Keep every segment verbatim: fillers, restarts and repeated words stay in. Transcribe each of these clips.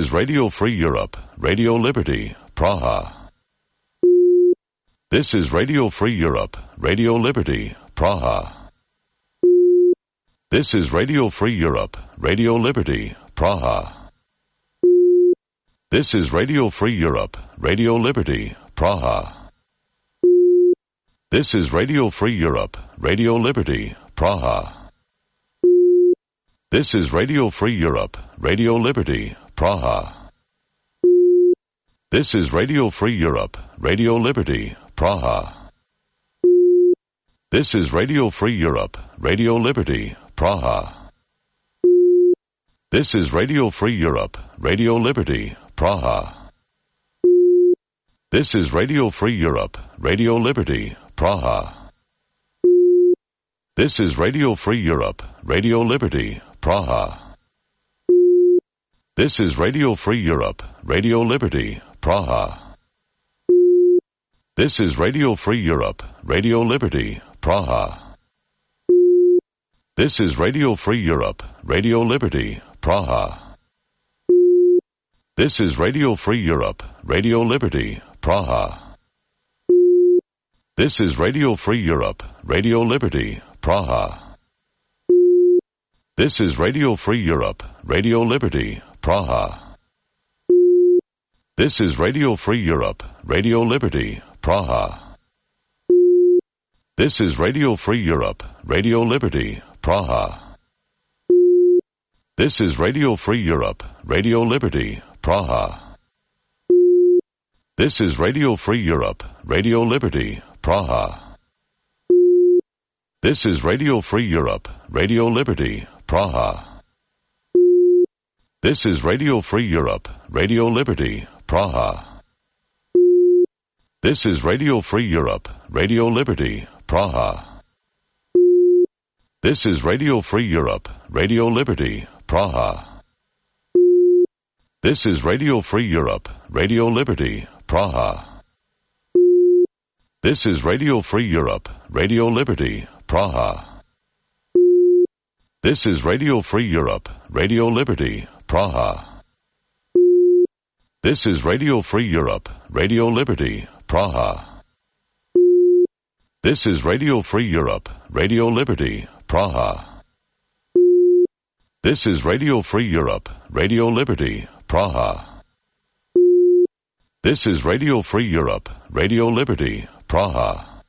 is Radio Free Europe, Radio Liberty, Praha. This is Radio Free Europe, Radio Liberty, Praha. This is Radio Free Europe, Radio Liberty, Praha. This is Radio Free Europe, Radio Liberty, Praha. This is Radio Free Europe, Radio Liberty, Praha. This is Radio Free Europe, Radio Liberty, Praha. This is Radio Free Europe, Radio Liberty, Praha. This is Radio Free Europe, Radio Liberty, Praha. This is Radio Free Europe, Radio Liberty, Praha. This is Radio Free Europe, Radio Liberty, Praha. This is Radio Free Europe, Radio Liberty, Praha. This is Radio Free Europe, Radio Liberty, Praha. This is Radio Free Europe, Radio Liberty, Praha. This is Radio Free Europe, Radio Liberty, Praha. This is Radio Free Europe, Radio Liberty, Praha. This is Radio Free Europe, Radio Liberty, Praha. This is Radio Free Europe, Radio Liberty, Praha. This is Radio Free Europe, Radio Liberty, Praha. This is Radio Free Europe, Radio Liberty, Praha. This is Radio Free Europe, Radio Liberty, Praha. This is Radio Free Europe, Radio Liberty, Praha. This is Radio Free Europe, Radio Liberty, Praha. This is Radio Free Europe, Radio Liberty, Praha. This is Radio Free Europe, Radio Liberty, Praha. This is Radio Free Europe, Radio Liberty, Praha. This is Radio Free Europe, Radio Liberty, Praha. This is Radio Free Europe, Radio Liberty, Praha. This is Radio Free Europe, Radio Liberty, Praha. This is Radio Free Europe, Radio Liberty, Praha. This is Radio Free Europe, Radio Liberty, Praha. This is Radio Free Europe, Radio Liberty, Praha. This is Radio Free Europe, Radio Liberty, Praha.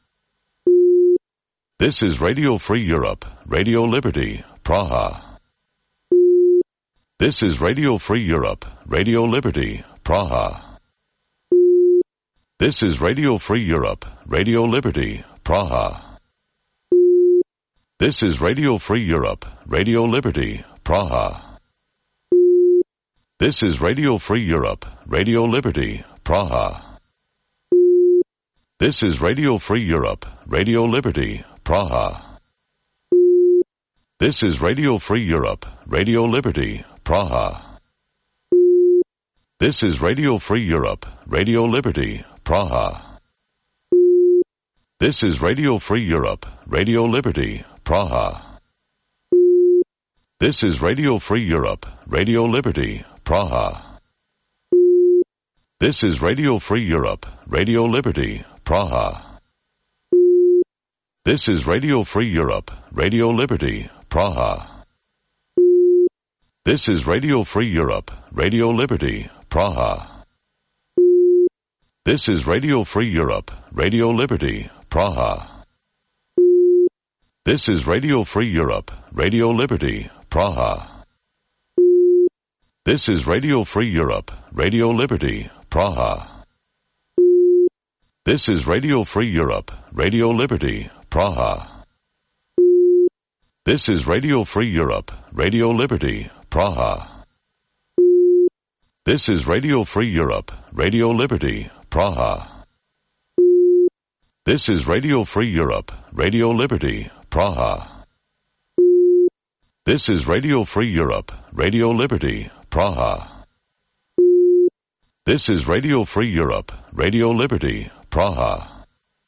This is Radio Free Europe, Radio Liberty, Praha. This is Radio Free Europe, Radio Liberty, Praha. This is Radio Free Europe, Radio Liberty, Praha. This is Radio Free Europe, Radio Liberty, Praha. This is Radio Free Europe, Radio Liberty, Praha. This is Radio Free Europe, Radio Liberty, Praha. This is Radio Free Europe, Radio Liberty, Praha. This is Radio Free Europe, Radio Liberty, Praha. This is Radio Free Europe, Radio Liberty, Praha. This is Radio Free Europe, Radio Liberty, Praha. This is Radio Free Europe, Radio Liberty, Praha. This is Radio Free Europe, Radio Liberty, Praha. This is Radio Free Europe, Radio Liberty, Praha. This is Radio Free Europe, Radio Liberty, Praha. This is Radio Free Europe, Radio Liberty, Praha. This is Radio Free Europe, Radio Liberty, Praha. This is Radio Free Europe, Radio Liberty, Praha. This is Radio Free Europe, Radio Liberty, Praha. This is Radio Free Europe, Radio Liberty, Praha. This is Radio Free Europe, Radio Liberty, Praha. This is Radio Free Europe, Radio Liberty, Praha. This is Radio Free Europe, Radio Liberty, Praha.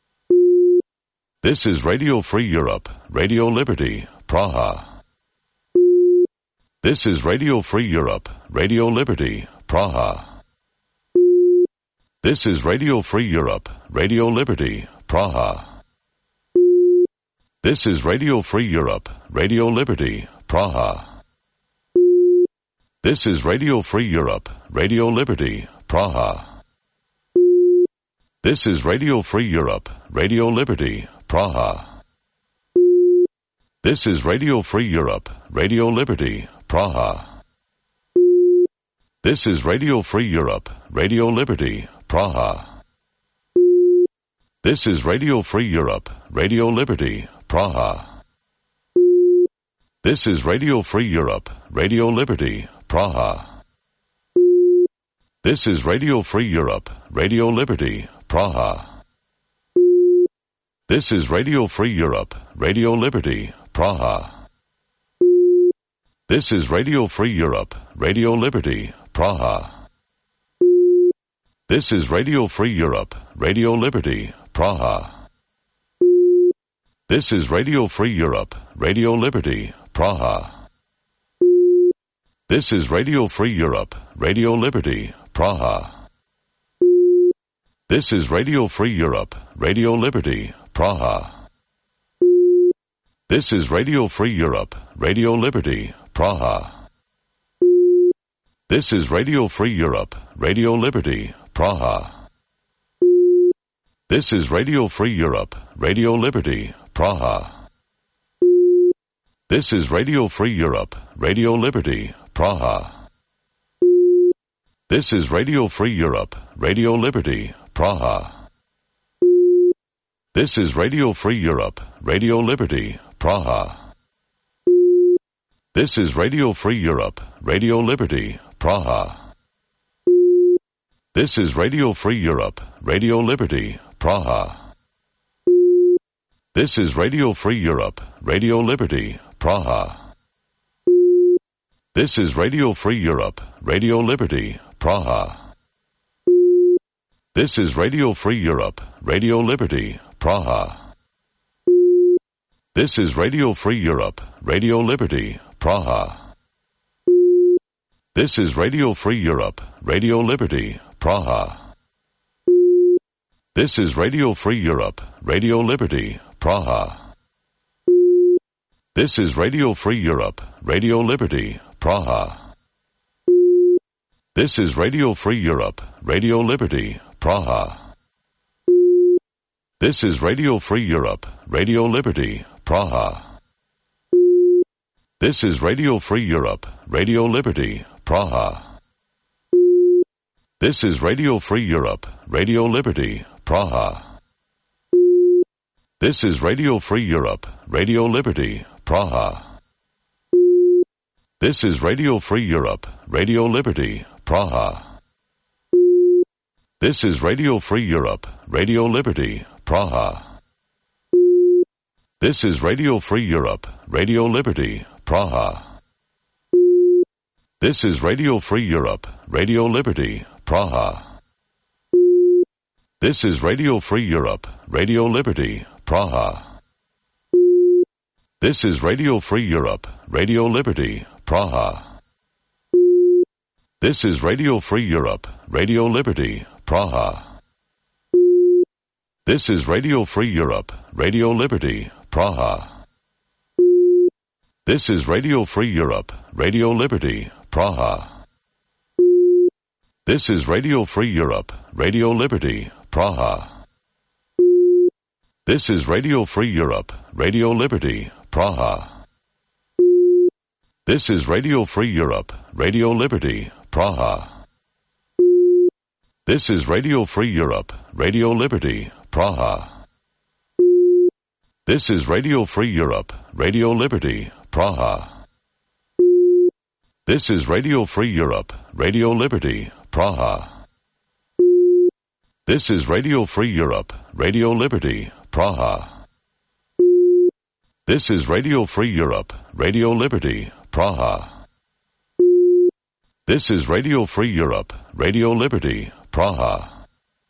This is Radio Free Europe, Radio Liberty, Praha. This is Radio Free Europe, Radio Liberty, Praha. This is Radio Free Europe, Radio Liberty, Praha. This is Radio Free Europe, Radio Liberty, Praha. This is Radio Free Europe, Radio Liberty, Praha. This is Radio Free Europe, Radio Liberty, Praha. This is Radio Free Europe, Radio Liberty, Praha. This is Radio Free Europe, Radio Liberty, Praha. This is Radio Free Europe, Radio Liberty, Praha. This is Radio Free Europe, Radio Liberty, Praha. This is Radio Free Europe, Radio Liberty, Praha. This is Radio Free Europe, Radio Liberty, Praha. This is Radio Free Europe, Radio Liberty, Praha. This is Radio Free Europe, Radio Liberty, Praha. This is Radio Free Europe, Radio Liberty, Praha. This is Radio Free Europe, Radio Liberty, Praha. This is Radio Free Europe, Radio Liberty, Praha. This is Radio Free Europe, Radio Liberty, Praha. This is Radio Free Europe, Radio Liberty, Praha. This is Radio Free Europe, Radio Liberty, Praha. This is Radio Free Europe, Radio Liberty, Praha. This is Radio Free Europe, Radio Liberty, Praha. This is Radio Free Europe, Radio Liberty, Praha. This is Radio Free Europe, Radio Liberty, Praha. This is Radio Free Europe, Radio Liberty, Praha. This is Radio Free Europe, Radio Liberty, Praha. This is Radio Free Europe, Radio Liberty, Praha. This is Radio Free Europe, Radio Liberty, Praha. This is Radio Free Europe, Radio Liberty, Praha. This is Radio Free Europe, Radio Liberty, Praha. This is Radio Free Europe, Radio Liberty, Praha. This is Radio Free Europe, Radio Liberty, Praha. This is Radio Free Europe, Radio Liberty, Praha. This is Radio Free Europe, Radio Liberty, Praha. This is Radio Free Europe, Radio Liberty, Praha. This is Radio Free Europe, Radio Liberty, Praha. This is Radio Free Europe, Radio Liberty, Praha. This is Radio Free Europe, Radio Liberty, Praha. This is Radio Free Europe, Radio Liberty, Praha. This is Radio Free Europe, Radio Liberty, Praha. This is Radio Free Europe, Radio Liberty, Praha. This is Radio Free Europe, Radio Liberty, Praha. This is Radio Free Europe, Radio Liberty, Praha. This is Radio Free Europe, Radio Liberty, Praha. This is Radio Free Europe, Radio Liberty, Praha. This is Radio Free Europe, Radio Liberty, Praha. This is Radio Free Europe, Radio Liberty, Praha. This is Radio Free Europe, Radio Liberty, Praha. This is Radio Free Europe, Radio Liberty, Praha. This is Radio Free Europe, Radio Liberty, Praha. This is Radio Free Europe, Radio Liberty, Praha. This is Radio Free Europe, Radio Liberty, Praha. This is Radio Free Europe, Radio Liberty, Praha. This is Radio Free Europe, Radio Liberty, Praha. This is Radio Free Europe, Radio Liberty, Praha.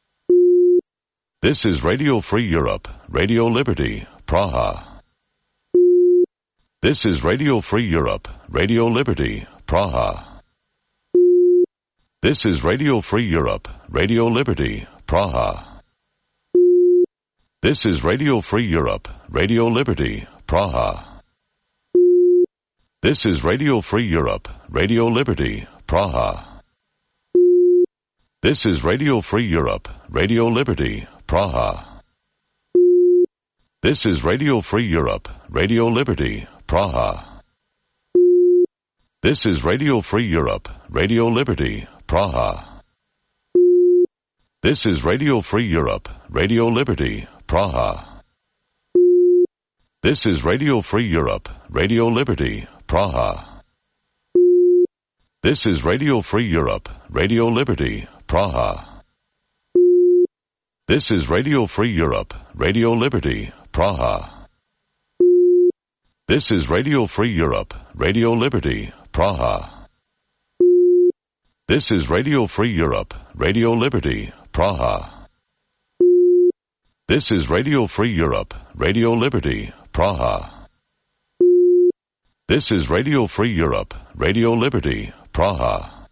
This is Radio Free Europe, Radio Liberty, Praha. This is Radio Free Europe, Radio Liberty, Praha. This is Radio Free Europe, Radio Liberty, Praha. This is Radio Free Europe, Radio Liberty, Praha. This is Radio Free Europe, Radio Liberty, Praha. This is Radio Free Europe, Radio Liberty, Praha. This is Radio Free Europe, Radio Liberty, Praha. This is Radio Free Europe, Radio Liberty, Praha. This is Radio Free Europe, Radio Liberty, Praha. This is Radio Free Europe, Radio Liberty, Praha. This is Radio Free Europe, Radio Liberty, Praha. This is Radio Free Europe, Radio Liberty, Praha. This is Radio Free Europe, Radio Liberty, Praha. This is Radio Free Europe, Radio Liberty, Praha. This is Radio Free Europe, Radio Liberty, Praha. This is Radio Free Europe, Radio Liberty, Praha.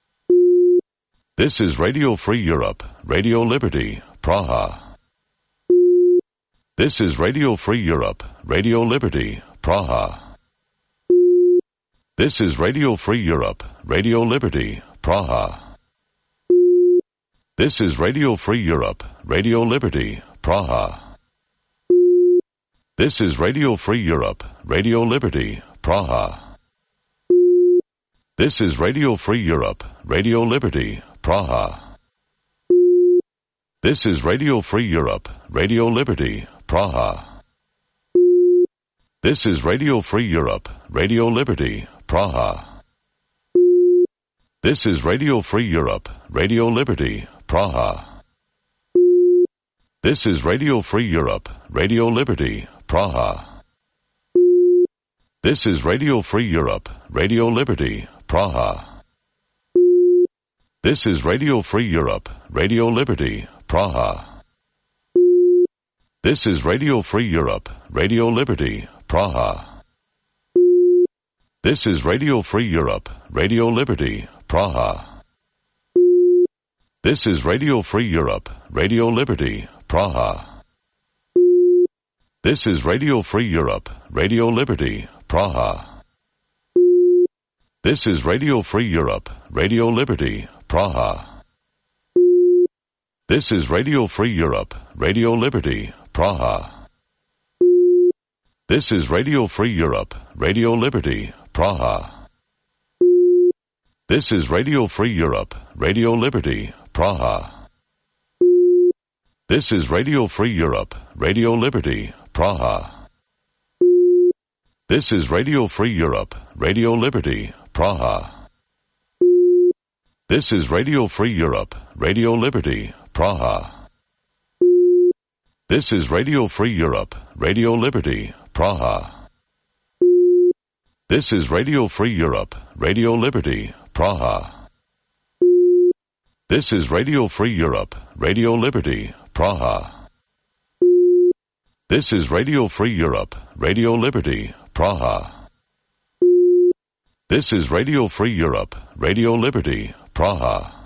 This is Radio Free Europe, Radio Liberty, Praha. This is Radio Free Europe, Radio Liberty, Praha. This is Radio Free Europe, Radio Liberty, Praha. This is Radio Free Europe, Radio Liberty, Praha. This is Radio Free Europe, Radio Liberty, Praha. This is Radio Free Europe, Radio Liberty, Praha. This is Radio Free Europe, Radio Liberty, Praha. This is Radio Free Europe, Radio Liberty, Praha. This is Radio Free Europe, Radio Liberty, Praha. This is Radio Free Europe, Radio Liberty, Praha. This is Radio Free Europe, Radio Liberty, Praha. This is Radio Free Europe, Radio Liberty, Praha. This is Radio Free Europe, Radio Liberty, Praha. This is Radio Free Europe, Radio Liberty, Praha. This is Radio Free Europe, Radio Liberty, Praha. This is Radio Free Europe, Radio Liberty, Praha. This is Radio Free Europe, Radio Liberty, Praha. This is Radio Free Europe, Radio Liberty, Praha. This is Radio Free Europe, Radio Liberty, Praha. This is Radio Free Europe, Radio Liberty, Praha. This is Radio Free Europe, Radio Liberty, Praha. This is Radio Free Europe, Radio Liberty, Praha. This is Radio Free Europe, Radio Liberty, Praha. This is Radio Free Europe, Radio Liberty, Praha. This is Radio Free Europe, Radio Liberty, Praha. This is Radio Free Europe, Radio Liberty, Praha. This is Radio Free Europe, Radio Liberty, Praha. This is Radio Free Europe, Radio Liberty, Praha.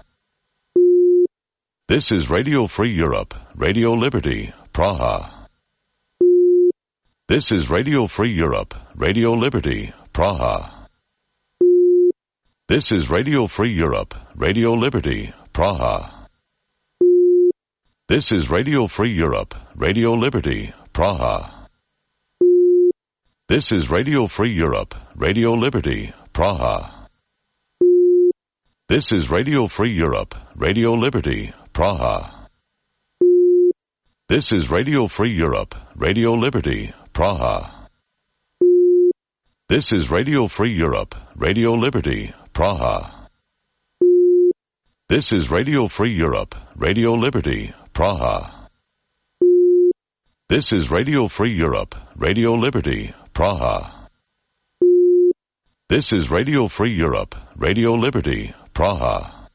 This is Radio Free Europe, Radio Liberty, Praha. This is Radio Free Europe, Radio Liberty, Praha. This is Radio Free Europe, Radio Liberty, Praha. This is Radio Free Europe, Radio Liberty, Praha. This is Radio Free Europe, Radio Liberty, Praha. This is Radio Free Europe, Radio Liberty, Praha. This is Radio Free Europe, Radio Liberty, Praha. This is Radio Free Europe, Radio Liberty, Praha. This is Radio Free Europe, Radio Liberty, Praha. This is Radio Free Europe, Radio Liberty, Praha. This is Radio Free Europe, Radio Liberty, Praha.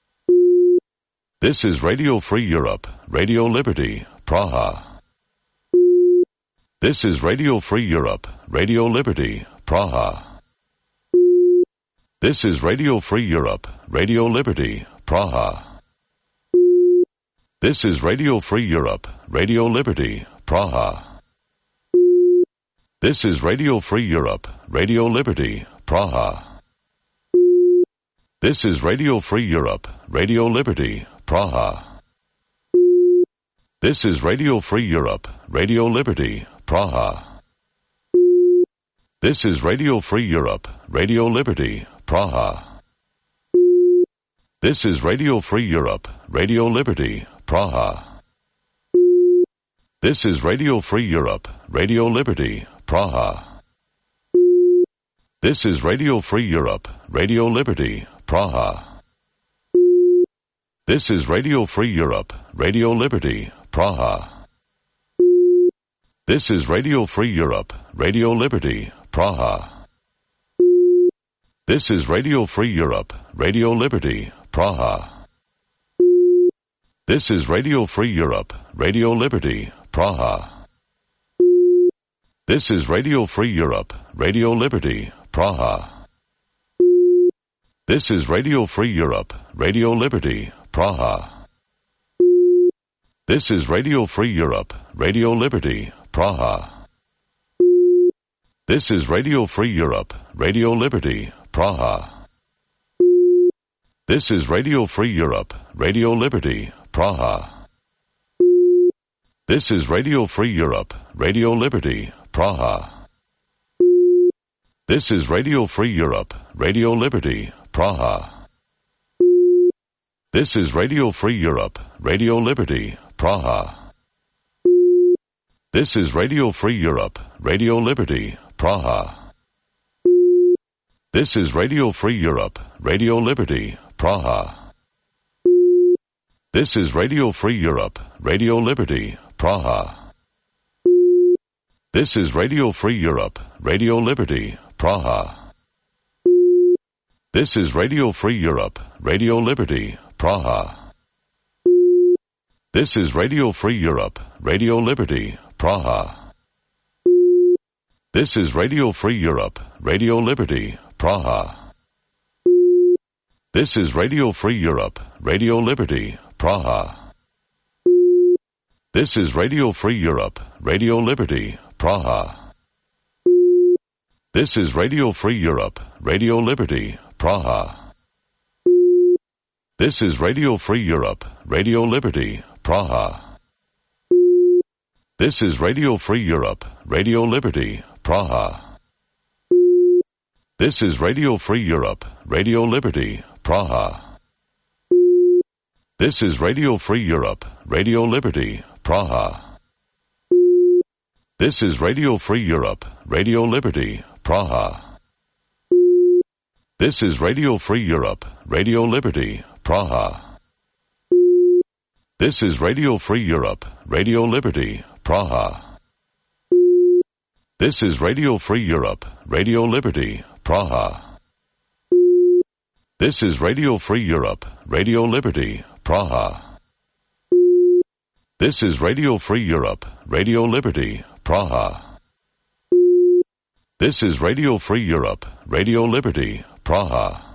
This is Radio Free Europe, Radio Liberty, Praha. This is Radio Free Europe, Radio Liberty, Praha. This is Radio Free Europe, Radio Liberty, Praha. This is Radio Free Europe, Radio Liberty, Praha. This is Radio Free Europe, Radio Liberty, Praha. This is Radio Free Europe, Radio Liberty, Praha. This is Radio Free Europe, Radio Liberty, Praha. This is Radio Free Europe, Radio Liberty, Praha. This is Radio Free Europe, Radio Liberty, Praha. This is Radio Free Europe, Radio Liberty, Praha. This is Radio Free Europe, Radio Liberty, Praha. This is Radio Free Europe, Radio Liberty, Praha. This is Radio Free Europe, Radio Liberty, Praha. This is Radio Free Europe, Radio Liberty, Praha. This is Radio Free Europe, Radio Liberty, Praha. This is Radio Free Europe, Radio Liberty, Praha. This is Radio Free Europe, Radio Liberty, Praha. This is Radio Free Europe, Radio Liberty, Praha. This is Radio Free Europe, Radio Liberty, Praha. This is Radio Free Europe, Radio Liberty, Praha. This is Radio Free Europe, Radio Liberty, Praha. This is Radio Free Europe, Radio Liberty, Praha. This is Radio Free Europe, Radio Liberty, Praha. This is Radio Free Europe, Radio Liberty, Praha. This is Radio Free Europe, Radio Liberty, Praha. This is Radio Free Europe, Radio Liberty, Praha. This is Radio Free Europe, Radio Liberty, Praha. This is Radio Free Europe, Radio Liberty, Praha. This is Radio Free Europe, Radio Liberty, Praha. This is Radio Free Europe, Radio Liberty, Praha. This is Radio Free Europe, Radio Liberty, Praha. This is Radio Free Europe, Radio Liberty, Praha. This is Radio Free Europe, Radio Liberty, Praha. This is Radio Free Europe, Radio Liberty, Praha. This is Radio Free Europe, Radio Liberty, Praha. This is Radio Free Europe, Radio Liberty, Praha. This is Radio Free Europe, Radio Liberty, Praha. This is Radio Free Europe, Radio Liberty, Praha. This is Radio Free Europe, Radio Liberty, Praha. This is Radio Free Europe, Radio Liberty, Praha. This is Radio Free Europe, Radio Liberty, Praha. This is Radio Free Europe, Radio Liberty, Praha. This is Radio Free Europe, Radio Liberty, Praha. This is Radio Free Europe, Radio Liberty, Praha.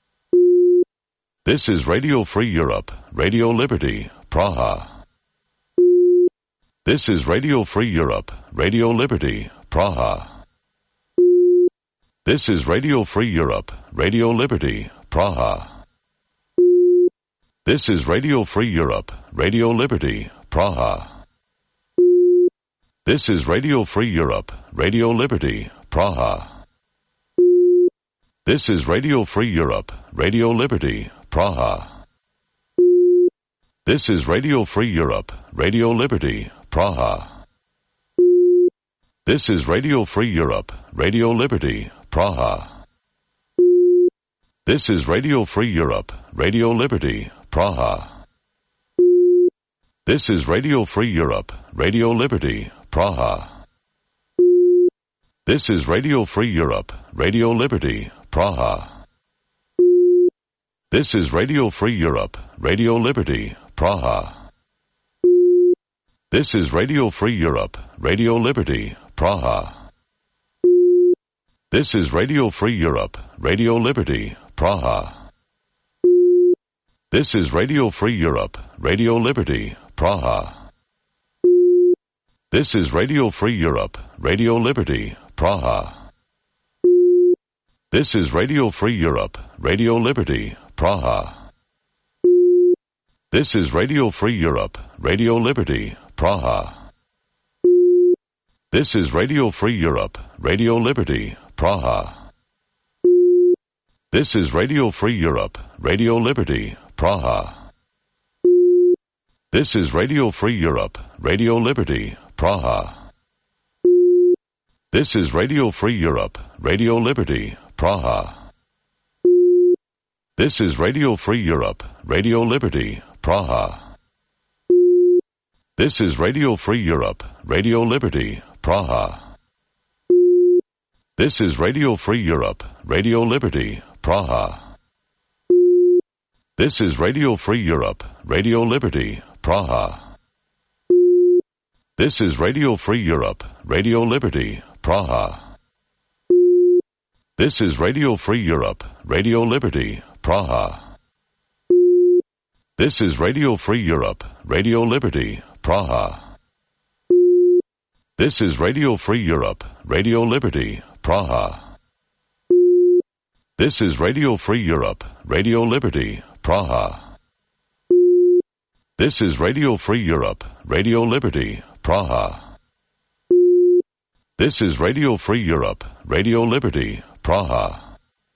This is Radio Free Europe, Radio Liberty, Praha. This is Radio Free Europe, Radio Liberty, Praha. This is Radio Free Europe, Radio Liberty, Praha. This is Radio Free Europe, Radio Liberty, Praha. This is Radio Free Europe, Radio Liberty, Praha. This is Radio Free Europe, Radio Liberty, Praha. This is Radio Free Europe, Radio Liberty, Praha. This is Radio Free Europe, Radio Liberty, Praha. This is Radio Free Europe, Radio Liberty, Praha. This is Radio Free Europe, Radio Liberty, Praha. This is Radio Free Europe, Radio Liberty, Praha. This is Radio Free Europe, Radio Liberty, Praha. This is Radio Free Europe, Radio Liberty, Praha. This is Radio Free Europe, Radio Liberty, Praha. This is Radio Free Europe, Radio Liberty, Praha. This is Radio Free Europe, Radio Liberty, Praha. This is Radio Free Europe, Radio Liberty, Praha. This is Radio Free Europe, Radio Liberty, Praha. This is Radio Free Europe, Radio Liberty, Praha. This is Radio Free Europe, Radio Liberty, Praha. This is Radio Free Europe, Radio Liberty, Praha. This is Radio Free Europe, Radio Liberty, Praha. This is Radio Free Europe, Radio Liberty, Praha. This is Radio Free Europe, Radio Liberty, Praha. This is Radio Free Europe, Radio Liberty, Praha. This is Radio Free Europe, Radio Liberty, Praha. This is Radio Free Europe, Radio Liberty, Praha. This is Radio Free Europe, Radio Liberty, Praha. This is Radio Free Europe, Radio Liberty, Praha. This is Radio Free Europe, Radio Liberty, Praha. This is Radio Free Europe, Radio Liberty, Praha. This is Radio Free Europe, Radio Liberty, Praha. This is Radio Free Europe, Radio Liberty, Praha.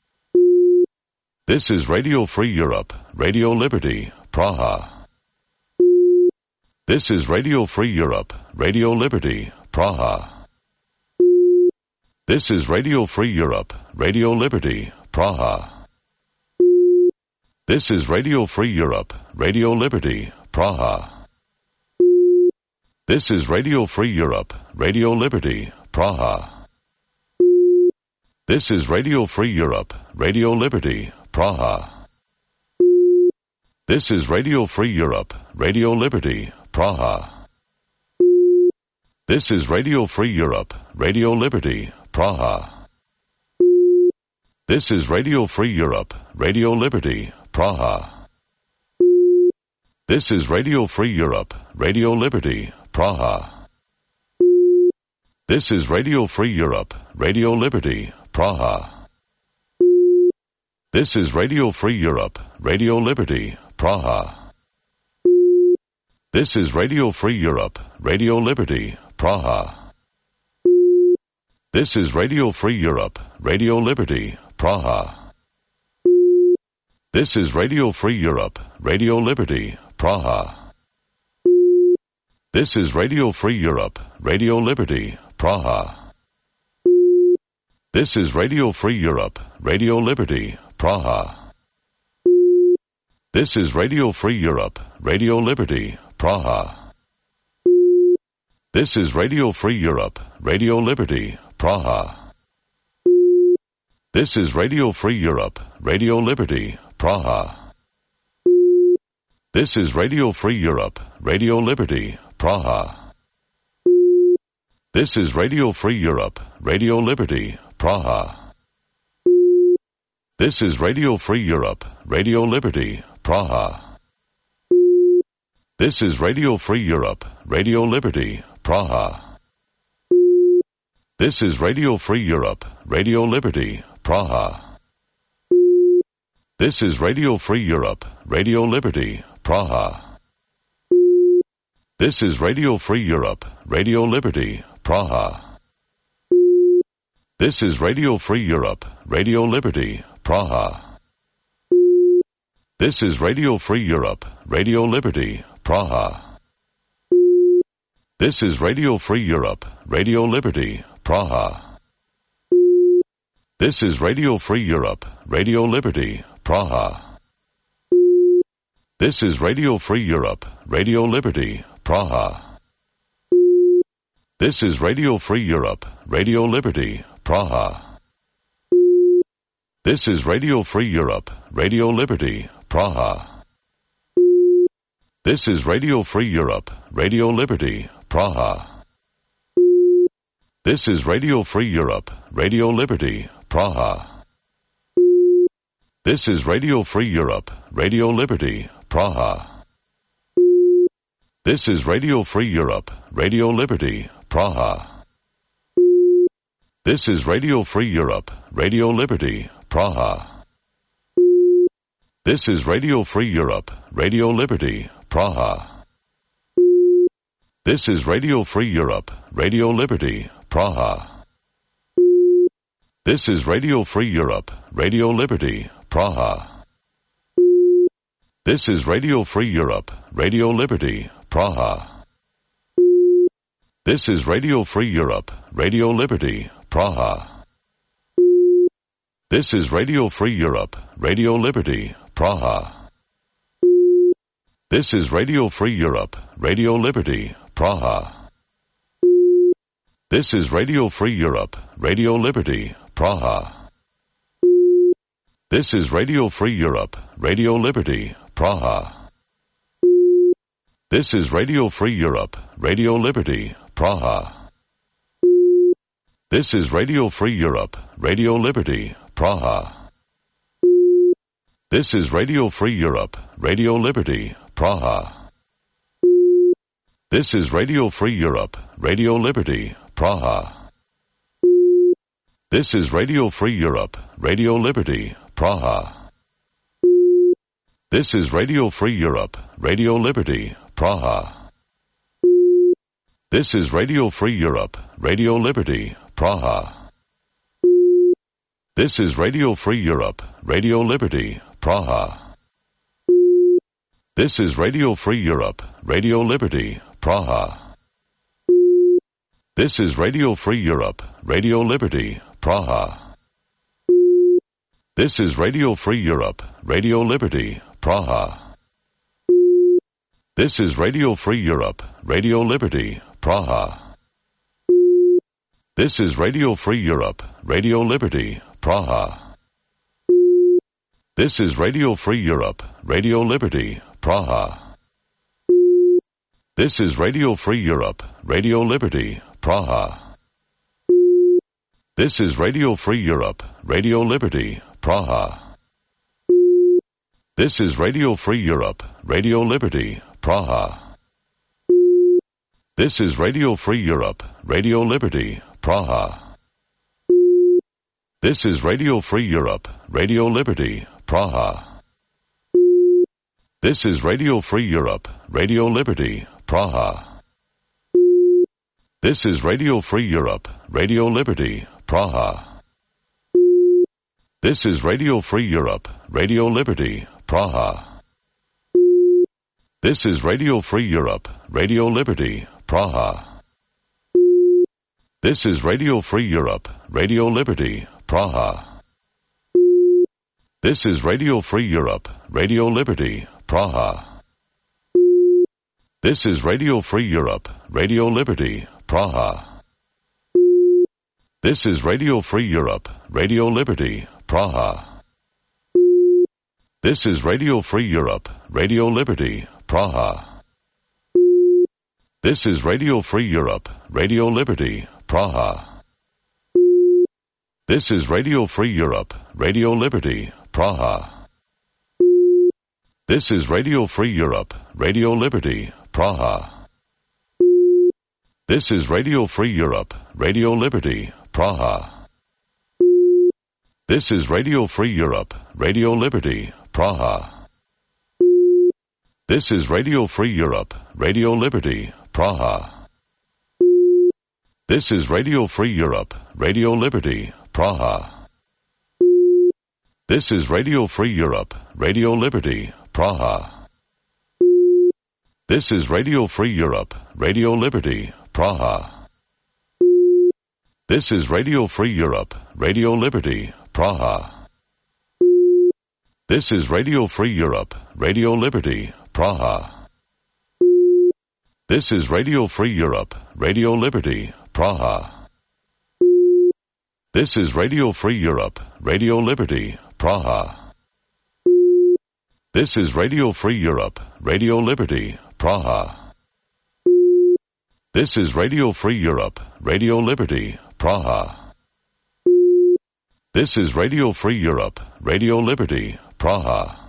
This is Radio Free Europe, Radio Liberty, Praha. This is Radio Free Europe, Radio Liberty, Praha. This is Radio Free Europe, Radio Liberty, Praha. This is Radio Free Europe, Radio Liberty, Praha. This is Radio Free Europe, Radio Liberty, Praha. This is Radio Free Europe, Radio Liberty, Praha. This is Radio Free Europe, Radio Liberty, Praha. This is Radio Free Europe, Radio Liberty, Praha. This is Radio Free Europe, Radio Liberty, Praha. This is Radio Free Europe, Radio Liberty, Praha. This is Radio Free Europe, Radio Liberty, Praha. This is Radio Free Europe, Radio Liberty, Praha. This is Radio Free Europe, Radio Liberty, Praha. This is Radio Free Europe, Radio Liberty, Praha. This is Radio Free Europe, Radio Liberty, Praha. This is Radio Free Europe, Radio Liberty, Praha. This is Radio Free Europe, Radio Liberty, Praha. This is Radio Free Europe, Radio Liberty, Praha. This is Radio Free Europe, Radio Liberty, Praha. This is Radio Free Europe, Radio Liberty, Praha. This is Radio Free Europe, Radio Liberty, Praha. This is Radio Free Europe, Radio Liberty, Praha. This is Radio Free Europe, Radio Liberty, Praha. This is Radio Free Europe, Radio Liberty, Praha. This is Radio Free Europe, Radio Liberty, Praha. This is Radio Free Europe, Radio Liberty, Praha. This is Radio Free Europe, Radio Liberty, Praha. This is Radio Free Europe, Radio Liberty, Praha. This is Radio Free Europe, Radio Liberty, Praha. This is Radio Free Europe, Radio Liberty, Praha. This is Radio Free Europe, Radio Liberty, Praha. This is Radio Free Europe, Radio Liberty, Praha. This is Radio Free Europe, Radio Liberty, Praha. This is Radio Free Europe, Radio Liberty, Praha. This is Radio Free Europe, Radio Liberty, Praha. This is Radio Free Europe, Radio Liberty, Praha. This is Radio Free Europe, Radio Liberty, Praha. This is Radio Free Europe, Radio Liberty, Praha. This is Radio Free Europe, Radio Liberty, Praha. This is Radio Free Europe, Radio Liberty, Praha. This is Radio Free Europe, Radio Liberty, Praha. This is Radio Free Europe, Radio Liberty, Praha. This is Radio Free Europe, Radio Liberty, Praha. This is Radio Free Europe, Radio Liberty, Praha. This is Radio Free Europe, Radio Liberty, Praha. This is Radio Free Europe, Radio Liberty, Praha. This is Radio Free Europe, Radio Liberty, Praha. This is Radio Free Europe, Radio Liberty, Praha. This is Radio Free Europe, Radio Liberty, Praha. This is Radio Free Europe, Radio Liberty, Praha. This is Radio Free Europe, Radio Liberty, Praha. This is Radio Free Europe, Radio Liberty, Praha. This is Radio Free Europe, Radio Liberty, Praha. This is Radio Free Europe, Radio Liberty, Praha. This is Radio Free Europe, Radio Liberty, Praha. This is Radio Free Europe, Radio Liberty, Praha. This is Radio Free Europe, Radio Liberty, Praha. This is Radio Free Europe, Radio Liberty, Praha. This is Radio Free Europe, Radio Liberty, Praha. This is Radio Free Europe, Radio Liberty, Praha. This is Radio Free Europe, Radio Liberty, Praha. This is Radio Free Europe, Radio Liberty, Praha. This is Radio Free Europe, Radio Liberty, Praha. This is Radio Free Europe, Radio Liberty, Praha. This is Radio Free Europe, Radio Liberty, Praha. This is Radio Free Europe, Radio Liberty, Praha. This is Radio Free Europe, Radio Liberty, Praha. This is Radio Free Europe, Radio Liberty, Praha. This is Radio Free Europe, Radio Liberty, Praha. This is Radio Free Europe, Radio Liberty, Praha. This is Radio Free Europe, Radio Liberty, Praha. This is Radio Free Europe, Radio Liberty, Praha. This is Radio Free Europe, Radio Liberty, Praha. This is Radio Free Europe, Radio Liberty, Praha. This is Radio Free Europe, Radio Liberty, Praha. This is Radio Free Europe, Radio Liberty, Praha. This is Radio Free Europe, Radio Liberty, Praha. This is Radio Free Europe, Radio Liberty, Praha. This is Radio Free Europe, Radio Liberty, Praha. This is Radio Free Europe, Radio Liberty, Praha. This is Radio Free Europe, Radio Liberty, Praha. This is Radio Free Europe, Radio Liberty, Praha. This is Radio Free Europe, Radio Liberty, Praha. This is Radio Free Europe, Radio Liberty, Praha. This is Radio Free Europe, Radio Liberty, Praha. This is Radio Free Europe, Radio Liberty, Praha. This is Radio Free Europe, Radio Liberty, Praha. This is Radio Free Europe, Radio Liberty, Praha. This is Radio Free Europe, Radio Liberty, Praha. This is Radio Free Europe, Radio Liberty, Praha. This is Radio Free Europe, Radio Liberty, Praha. This is Radio Free Europe, Radio Liberty, Praha.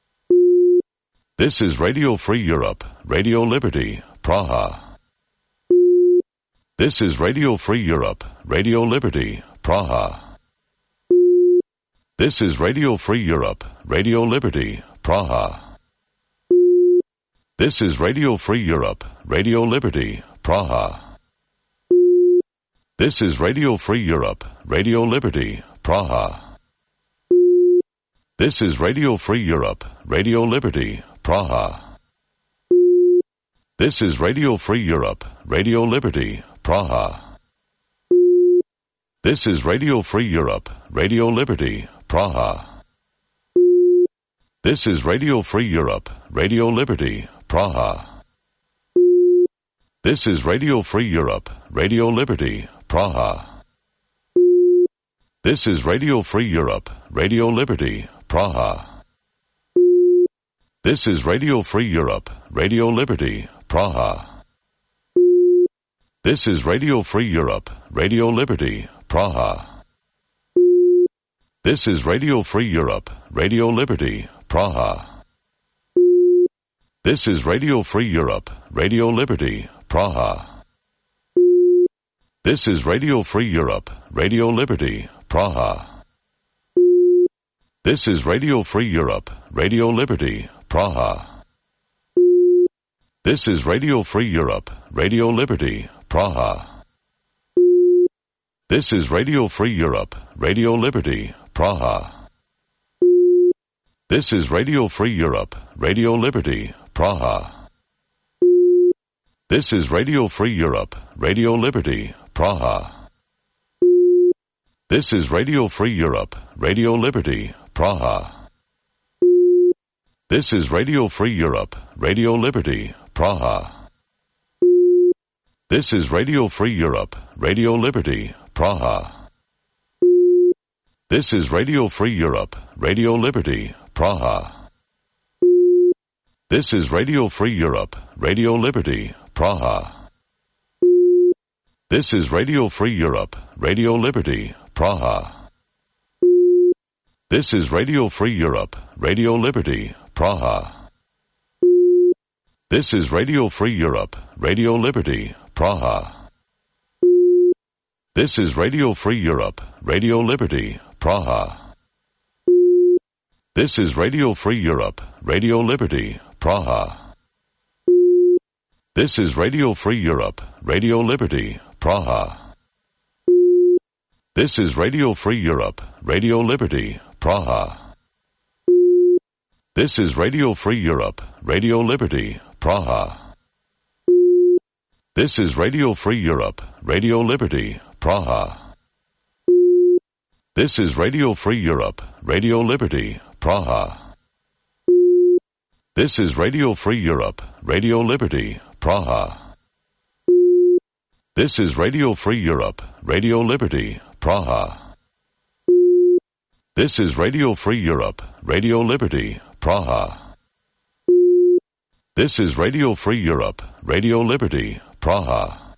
This is Radio Free Europe, Radio Liberty, Praha. This is Radio Free Europe, Radio Liberty, Praha. This is Radio Free Europe, Radio Liberty, Praha. This is Radio Free Europe, Radio Liberty, Praha. This is Radio Free Europe, Radio Liberty, Praha. This is Radio Free Europe, Radio Liberty, Praha. This is Radio Free Europe, Radio Liberty, Praha. This is Radio Free Europe, Radio Liberty, Praha. This is Radio Free Europe, Radio Liberty, Praha. This is Radio Free Europe, Radio Liberty, Praha. This is Radio Free Europe, Radio Liberty, Praha. This is Radio Free Europe, Radio Liberty, Praha. This is Radio Free Europe, Radio Liberty, Praha. This is Radio Free Europe, Radio Liberty, Praha. This is Radio Free Europe, Radio Liberty, Praha. This is Radio Free Europe, Radio Liberty, Praha. This is Radio Free Europe, Radio Liberty, Praha. This is Radio Free Europe, Radio Liberty, Praha. This is Radio Free Europe, Radio Liberty, Praha. This is Radio Free Europe, Radio Liberty, Praha. This is Radio Free Europe, Radio Liberty, Praha. This is Radio Free Europe, Radio Liberty, Praha. This is Radio Free Europe, Radio Liberty, Praha. This is Radio Free Europe, Radio Liberty, Praha. This is Radio Free Europe, Radio Liberty, Praha. This is Radio Free Europe, Radio Liberty, Praha. This is Radio Free Europe, Radio Liberty, Praha. This is Radio Free Europe, Radio Liberty, Praha. This is Radio Free Europe, Radio Liberty, Praha. This is Radio Free Europe, Radio Liberty, Praha. This is Radio Free Europe, Radio Liberty, Praha. This is Radio Free Europe, Radio Liberty, Praha. This is Radio Free Europe, Radio Liberty, Praha. This is Radio Free Europe, Radio Liberty, Praha. This is Radio Free Europe, Radio Liberty, Praha. This is Radio Free Europe, Radio Liberty, Praha. This is Radio Free Europe, Radio Liberty, Praha. This is Radio Free Europe, Radio Liberty, Praha. This is Radio Free Europe, Radio Liberty, Praha. This is Radio Free Europe, Radio Liberty, Praha.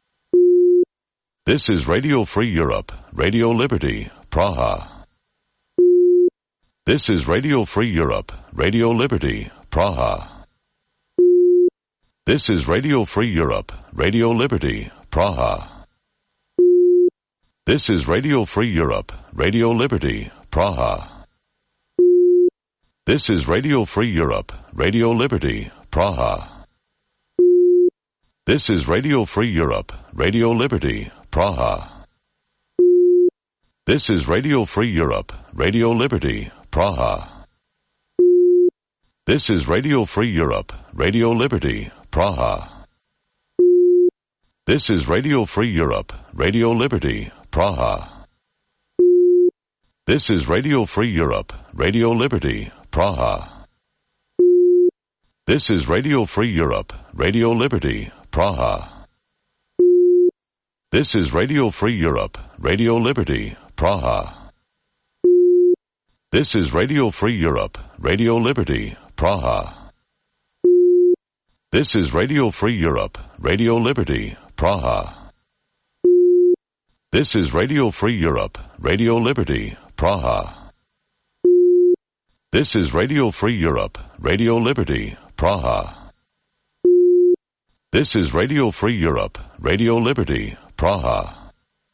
This is Radio Free Europe, Radio Liberty, Praha. This is Radio Free Europe, Radio Liberty, Praha. This is Radio Free Europe, Radio Liberty, Praha. This is Radio Free Europe, Radio Liberty, Praha. This is Radio Free Europe, Radio Liberty, Praha. This is Radio Free Europe, Radio Liberty, Praha. This is Radio Free Europe, Radio Liberty, Praha. This is Radio Free Europe, Radio Liberty, Praha. This is Radio Free Europe, Radio Liberty, Praha. This is Radio Free Europe, Radio Liberty, Praha. This is Radio Free Europe, Radio Liberty, Praha. This is Radio Free Europe, Radio Liberty, Praha. This is Radio Free Europe, Radio Liberty, Praha. This is Radio Free Europe, Radio Liberty, Praha. This is Radio Free Europe, Radio Liberty, Praha. This is Radio Free Europe, Radio Liberty, Praha. This is Radio Free Europe, Radio Liberty, Praha.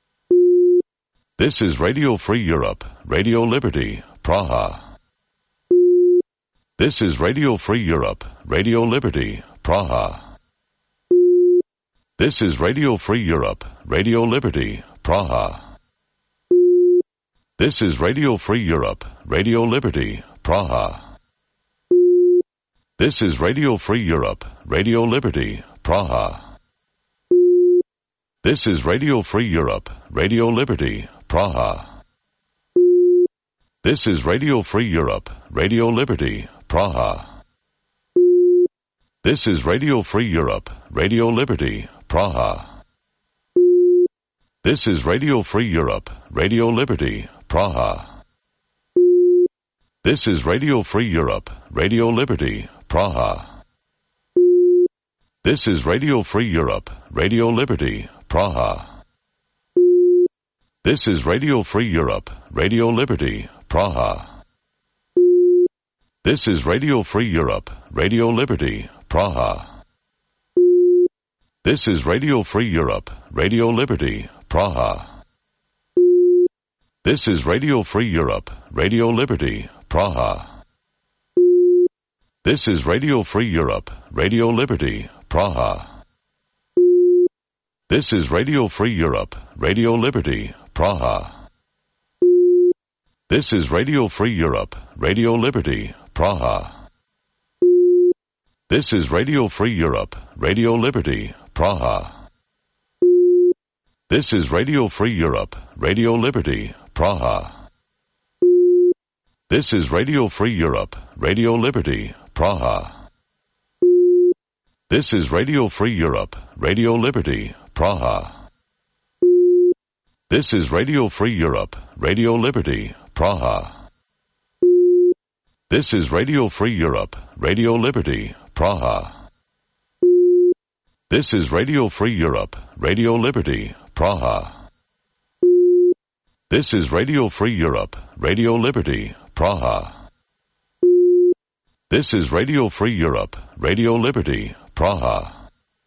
This is Radio Free Europe, Radio Liberty, Praha. This is Radio Free Europe, Radio Liberty, Praha. This is Radio Free Europe, Radio Liberty, Praha. This is Radio Free Europe, Radio Liberty, Praha. This is Radio Free Europe, Radio Liberty, Praha. This is Radio Free Europe, Radio Liberty, Praha. This is Radio Free Europe, Radio Liberty, Praha. This is Radio Free Europe, Radio Liberty, Praha. This is Radio Free Europe, Radio Liberty, Praha. This is Radio Free Europe, Radio Liberty, Praha. This is Radio Free Europe, Radio Liberty, Praha. This is Radio Free Europe, Radio Liberty, Praha. This is Radio Free Europe, Radio Liberty, Praha. This is Radio Free Europe, Radio Liberty, Praha. This is Radio Free Europe, Radio Liberty, Praha. This is Radio Free Europe, Radio Liberty, Praha. This is Radio Free Europe, Radio Liberty, Praha. This is Radio Free Europe, Radio Liberty, Praha. This is Radio Free Europe, Radio Liberty, Praha. This is Radio Free Europe, Radio Liberty, Praha. This is Radio Free Europe, Radio Liberty, Praha. This is Radio Free Europe, Radio Liberty, Praha. This is Radio Free Europe, Radio Liberty, Praha. This is Radio Free Europe, Radio Liberty, Praha. This is Radio Free Europe, Radio Liberty, Praha. This is Radio Free Europe, Radio Liberty, Praha. This is Radio Free Europe, Radio Liberty, Praha.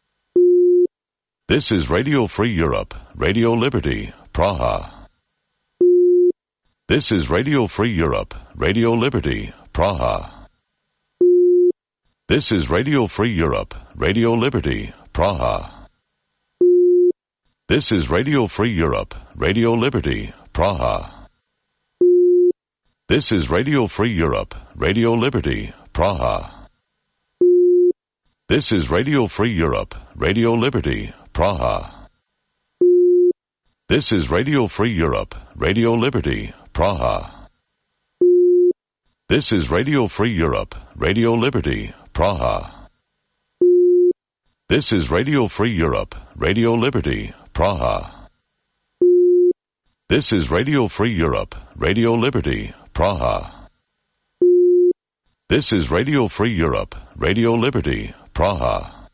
This is Radio Free Europe, Radio Liberty, Praha. This is Radio Free Europe, Radio Liberty, Praha. This is Radio Free Europe, Radio Liberty, Praha. This is Radio Free Europe, Radio Liberty, Praha. This is Radio Free Europe, Radio Liberty, Praha. This is Radio Free Europe, Radio Liberty, Praha. This is Radio Free Europe, Radio Liberty, Praha. This is Radio Free Europe, Radio Liberty, Praha. This is Radio Free Europe, Radio Liberty, Praha. This is Radio Free Europe, Radio Liberty, Praha. This is Radio Free Europe, Radio Liberty, Praha.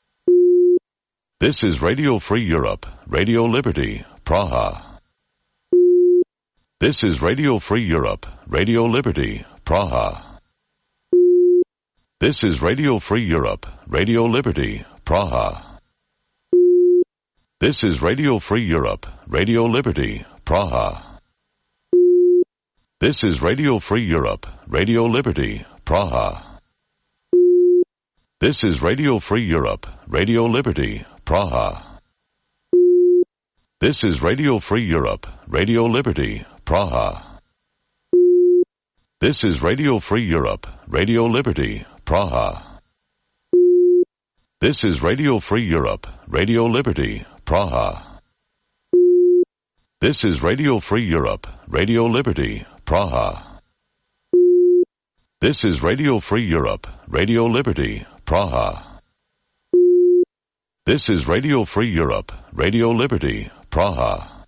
This is Radio Free Europe, Radio Liberty, Praha. This is Radio Free Europe, Radio Liberty, Praha. This is Radio Free Europe, Radio Liberty, Praha. This is Radio Free Europe, Radio Liberty, Praha. This is Radio Free Europe, Radio Liberty, Praha. This is Radio Free Europe, Radio Liberty, Praha. This is Radio Free Europe, Radio Liberty, Praha. This is Radio Free Europe, Radio Liberty, Praha. This is Radio Free Europe, Radio Liberty, Praha. This is Radio Free Europe, Radio Liberty, Praha. This is Radio Free Europe, Radio Liberty, Praha. This is Radio Free Europe, Radio Liberty, Praha.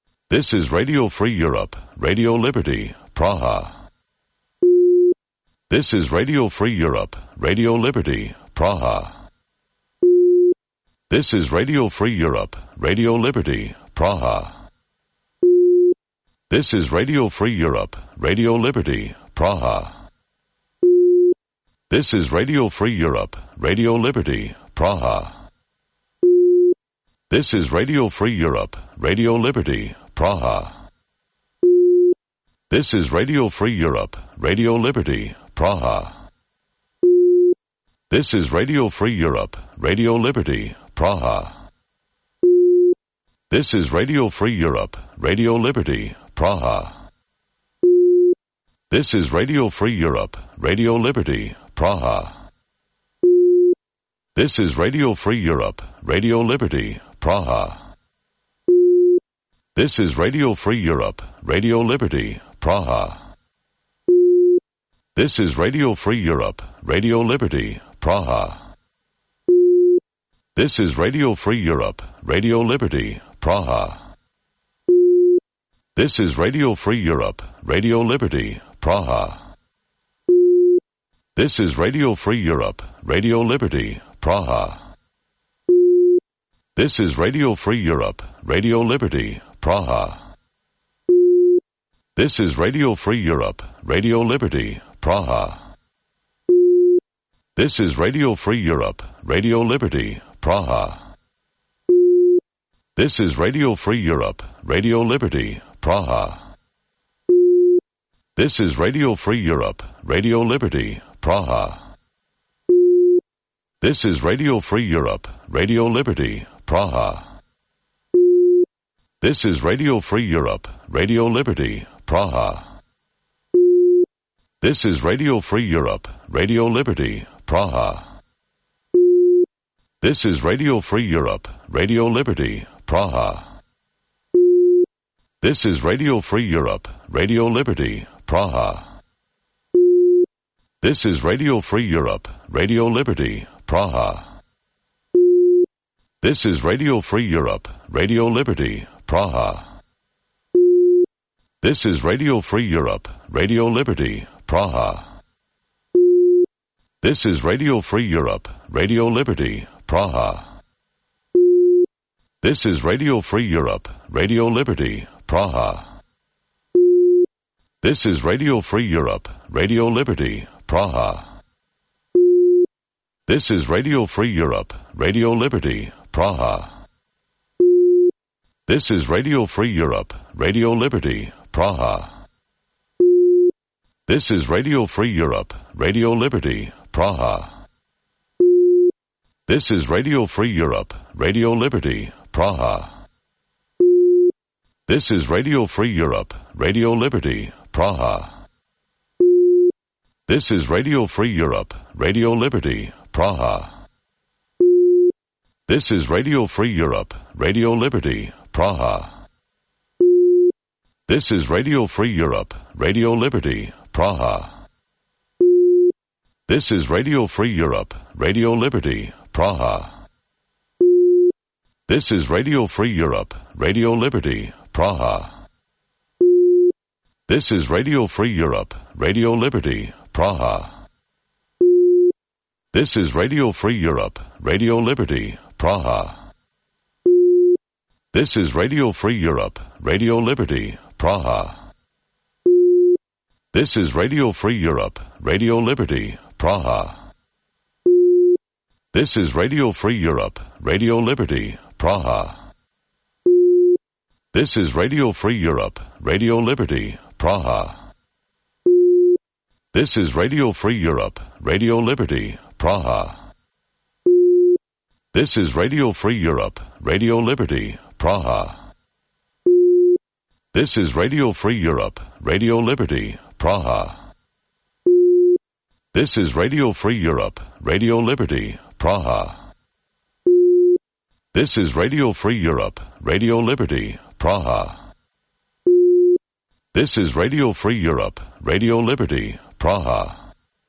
This is Radio Free Europe, Radio Liberty, Praha. This is Radio Free Europe, Radio Liberty, Praha. This is Radio Free Europe, Radio Liberty, Praha. This is Radio Free Europe, Radio Liberty, Praha. This is Radio Free Europe, Radio Liberty, Praha. This is Radio Free Europe, Radio Liberty, Praha. This is Radio Free Europe, Radio Liberty, Praha. This is Radio Free Europe, Radio Liberty, Praha. This is Radio Free Europe, Radio Liberty, Praha. This is Radio Free Europe, Radio Liberty, Praha. This is Radio Free Europe, Radio Liberty, Praha. This is Radio Free Europe, Radio Liberty, Praha. This is Radio Free Europe, Radio Liberty, Praha. This is Radio Free Europe, Radio Liberty, Praha. This is Radio Free Europe, Radio Liberty, Praha. This is Radio Free Europe, Radio Liberty, Praha. This is Radio Free Europe, Radio Liberty, Praha. This is Radio Free Europe, Radio Liberty, Praha. This is Radio Free Europe, Radio Liberty, Praha. This is Radio Free Europe, Radio Liberty, Praha. This is Radio Free Europe, Radio Liberty, Praha. This is Radio Free Europe, Radio Liberty, Praha. This is Radio Free Europe, Radio Liberty, Praha. This is Radio Free Europe, Radio Liberty, Praha. This is Radio Free Europe, Radio Liberty, Praha. This is Radio Free Europe, Radio Liberty, Praha. This is Radio Free Europe, Radio Liberty, Praha. This is Radio Free Europe, Radio Liberty, Praha. This is Radio Free Europe, Radio Liberty, Praha. This is Radio Free Europe, Radio Liberty, Praha. This is Radio Free Europe, Radio Liberty, Praha. This is Radio Free Europe, Radio Liberty, Praha. This is Radio Free Europe, Radio Liberty, Praha. This is Radio Free Europe, Radio Liberty, Praha. This is Radio Free Europe, Radio Liberty, Praha. This is Radio Free Europe, Radio Liberty, Praha. This is Radio Free Europe, Radio Liberty, Praha. This is Radio Free Europe, Radio Liberty, Praha. This is Radio Free Europe, Radio Liberty, Praha. This is Radio Free Europe, Radio Liberty, Praha. This is Radio Free Europe, Radio Liberty, Praha. This is Radio Free Europe, Radio Liberty, Praha. This is Radio Free Europe, Radio Liberty, Praha. This is Radio Free Europe, Radio Liberty, Praha. This is Radio Free Europe, Radio Liberty, Praha. This is Radio Free Europe, Radio Liberty, Praha. This is Radio Free Europe, Radio Liberty, Praha. This is Radio Free Europe, Radio Liberty, Praha. This is Radio Free Europe, Radio Liberty, Praha. This is Radio Free Europe, Radio Liberty, Praha. This is Radio Free Europe, Radio Liberty, Praha. This is Radio Free Europe, Radio Liberty, Praha. This is Radio Free Europe, Radio Liberty, Praha. This is Radio Free Europe, Radio Liberty, Praha.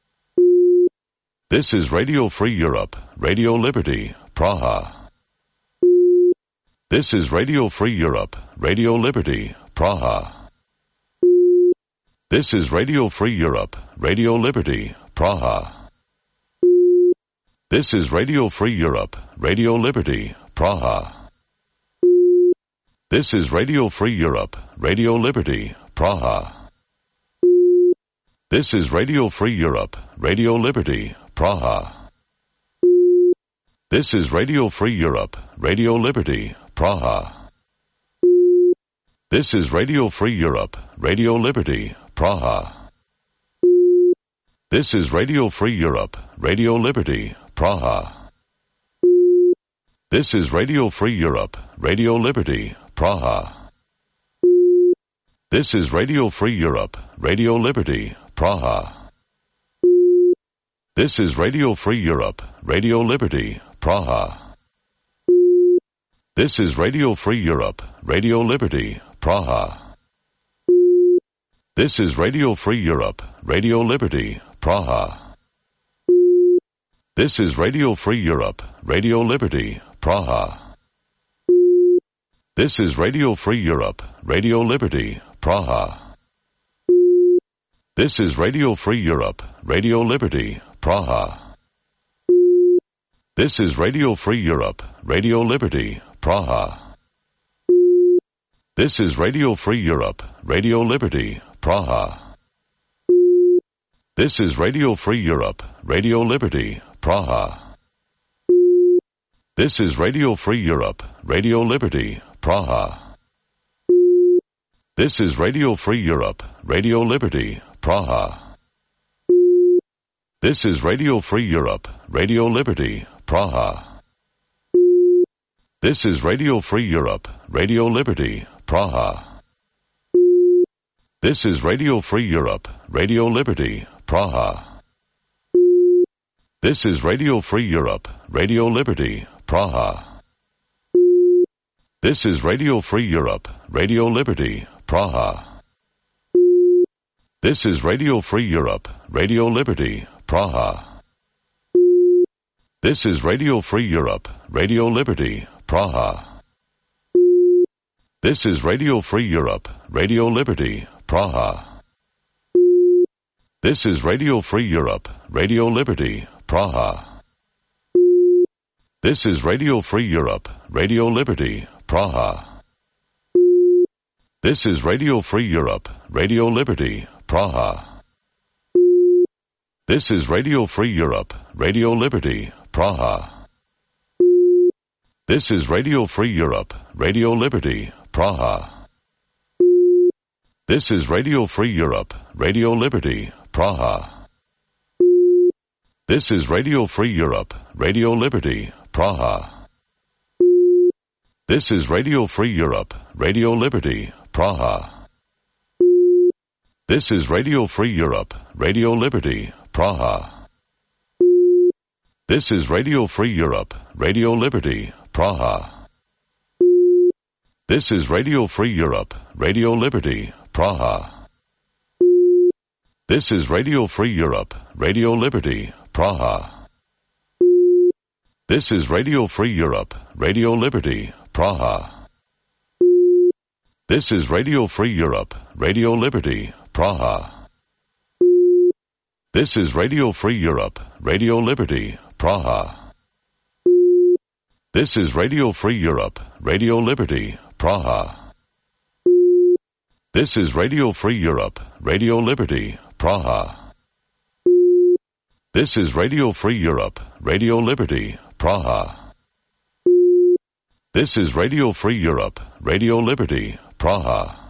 This is Radio Free Europe, Radio Liberty, Praha. This is Radio Free Europe, Radio Liberty, Praha. This is Radio Free Europe, Radio Liberty, Praha. This is Radio Free Europe, Radio Liberty, Praha. This is Radio Free Europe, Radio Liberty, Praha. This is Radio Free Europe, Radio Liberty, Praha. This is Radio Free Europe, Radio Liberty, Praha. This is Radio Free Europe, Radio Liberty, Praha. This is Radio Free Europe, Radio Liberty, Praha. This is Radio Free Europe, Radio Liberty, Praha. This is Radio Free Europe, Radio Liberty, Praha. This is Radio Free Europe, Radio Liberty, Praha. This is Radio Free Europe, Radio Liberty, Praha. This is Radio Free Europe, Radio Liberty, Praha. This is Radio Free Europe, Radio Liberty, Praha. This is Radio Free Europe, Radio Liberty, Praha. This is Radio Free Europe, Radio Liberty, Praha. This is Radio Free Europe, Radio Liberty, Praha. This is Radio Free Europe, Radio Liberty, Praha. This is Radio Free Europe, Radio Liberty, Praha. This is Radio Free Europe, Radio Liberty, Praha. This is Radio Free Europe, Radio Liberty, Praha. This is Radio Free Europe, Radio Liberty, Praha. This is Radio Free Europe, Radio Liberty, Praha. This is Radio Free Europe, Radio Liberty, Praha. This is Radio Free Europe, Radio Liberty, Praha. This is Radio Free Europe, Radio Liberty, Praha. This is Radio Free Europe, Radio Liberty, Praha. This is Radio Free Europe, Radio Liberty, Praha. This is Radio Free Europe, Radio Liberty, Praha. This is Radio Free Europe, Radio Liberty, Praha. This is Radio Free Europe, Radio Liberty, Praha. This is Radio Free Europe, Radio Liberty, Praha. This is Radio Free Europe, Radio Liberty, Praha. This is Radio Free Europe, Radio Liberty, Praha. This is Radio Free Europe, Radio Liberty, Praha. This is Radio Free Europe, Radio Liberty, Praha. This is Radio Free Europe, Radio Liberty, Praha. This is Radio Free Europe, Radio Liberty, Praha. This is Radio Free Europe, Radio Liberty, Praha. This is Radio Free Europe, Radio Liberty, Praha. This is Radio Free Europe, Radio Liberty, Praha. This is Radio Free Europe, Radio Liberty, Praha. This is Radio Free Europe, Radio Liberty, Praha. This is Radio Free Europe, Radio Liberty, Praha. This is Radio Free Europe, Radio Liberty, Praha. This is Radio Free Europe, Radio Liberty, Praha. This is Radio Free Europe, Radio Liberty, Praha. This is Radio Free Europe, Radio Liberty, Praha.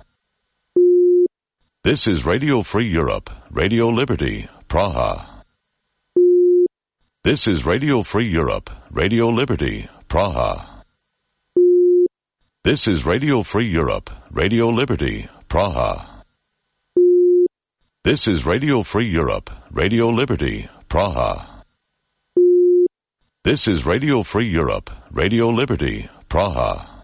This is Radio Free Europe, Radio Liberty, Praha. This is Radio Free Europe, Radio Liberty, Praha. This is Radio Free Europe, Radio Liberty, Praha. This is Radio Free Europe, Radio Liberty, Praha. This is Radio Free Europe, Radio Liberty, Praha.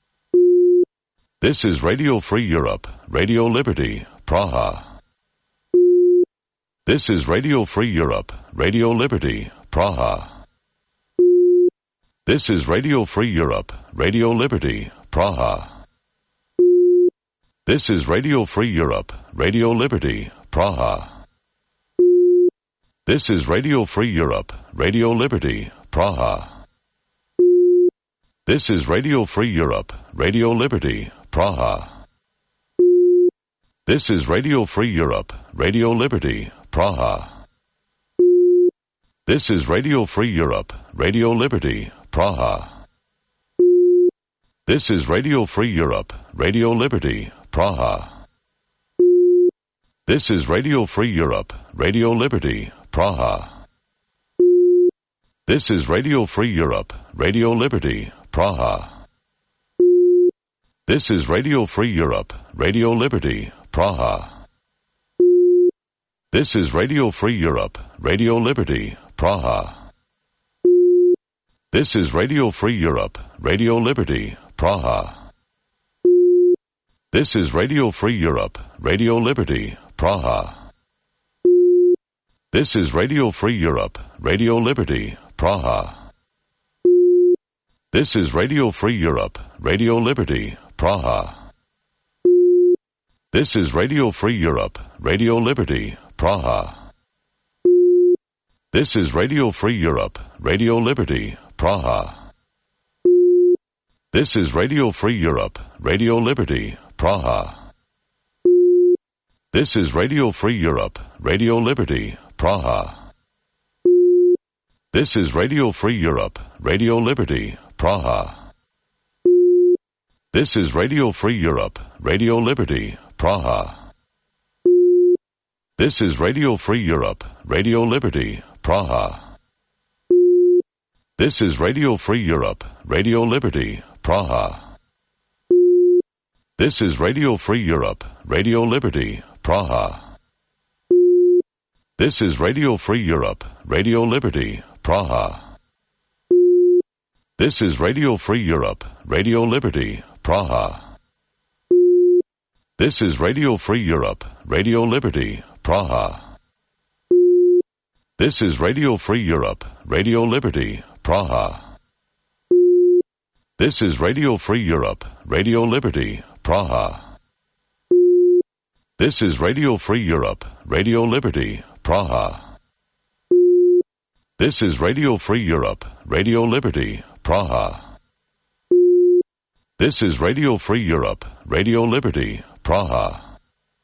This is Radio Free Europe, Radio Liberty, Praha. This is Radio Free Europe, Radio Liberty, Praha. This is Radio Free Europe, Radio Liberty, Praha. This is Radio Free Europe, Radio Liberty, Praha. This is Radio Free Europe, Radio Liberty, Praha. This is Radio Free Europe, Radio Liberty, Praha. This is Radio Free Europe, Radio Liberty, Praha. This is Radio Free Europe, Radio Liberty, Praha. This is Radio Free Europe, Radio Liberty, Praha. This is Radio Free Europe, Radio Liberty, Praha. This is Radio Free Europe, Radio Liberty, Praha. This is Radio Free Europe, Radio Liberty, Praha. This is Radio Free Europe, Radio Liberty, Praha. This is Radio Free Europe, Radio Liberty, Praha. This is Radio Free Europe, Radio Liberty, Praha. This is Radio Free Europe, Radio Liberty, Praha. This is Radio Free Europe, Radio Liberty, Praha. This is Radio Free Europe, Radio Liberty, Praha. This is Radio Free Europe, Radio Liberty, Praha. This is Radio Free Europe, Radio Liberty, Praha. This is Radio Free Europe, Radio Liberty, Praha. This is Radio Free Europe, Radio Liberty, Praha. This is Radio Free Europe, Radio Liberty, Praha. This is Radio Free Europe, Radio Liberty, Praha. This is Radio Free Europe, Radio Liberty, Praha. This is Radio Free Europe, Radio Liberty, Praha. This is Radio Free Europe, Radio Liberty, Praha. This is Radio Free Europe, Radio Liberty, Praha. This is Radio Free Europe, Radio Liberty, Praha. This is Radio Free Europe, Radio Liberty, Praha. This is Radio Free Europe, Radio Liberty, Praha. This is Radio Free Europe, Radio Liberty, Praha. This is Radio Free Europe, Radio Liberty, Praha. This is Radio Free Europe, Radio Liberty, Praha.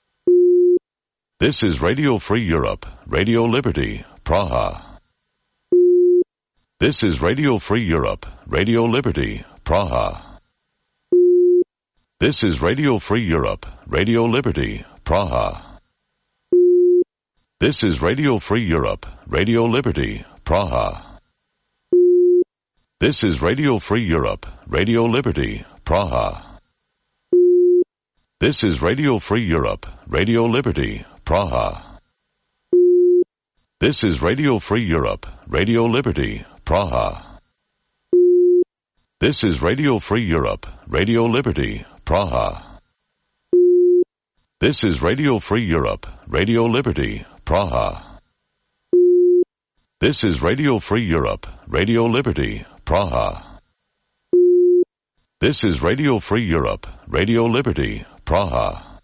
This is Radio Free Europe, Radio Liberty, Praha. This is Radio Free Europe, Radio Liberty, Praha. This is Radio Free Europe, Radio Liberty, Praha. This is Radio Free Europe, Radio Liberty, Praha. This is Radio Free Europe, Radio Liberty, Praha. This is Radio Free Europe, Radio Liberty, Praha. This is Radio Free Europe, Radio Liberty, Praha. This is Radio Free Europe, Radio Liberty, Praha. This is Radio Free Europe, Radio Liberty, Praha. This is Radio Free Europe, Radio Liberty, Praha. This is Radio Free Europe, Radio Liberty, Praha.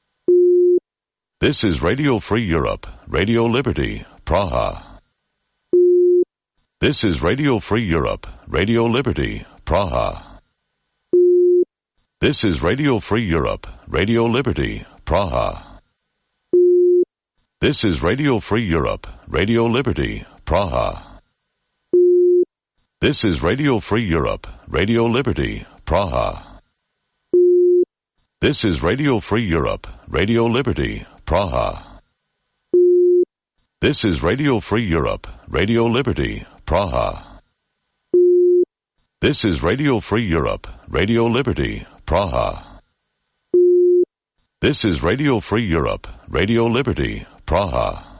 This is Radio Free Europe, Radio Liberty, Praha. This is Radio Free Europe, Radio Liberty, Praha. This is Radio Free Europe, Radio Liberty, Praha. This is Radio Free Europe, Radio Liberty, Praha. This is Radio Free Europe, Radio Liberty, Praha. This is Radio Free Europe, Radio Liberty, Praha. This is Radio Free Europe, Radio Liberty, Praha. This is Radio Free Europe, Radio Liberty, Praha. This is Radio Free Europe, Radio Liberty, Praha.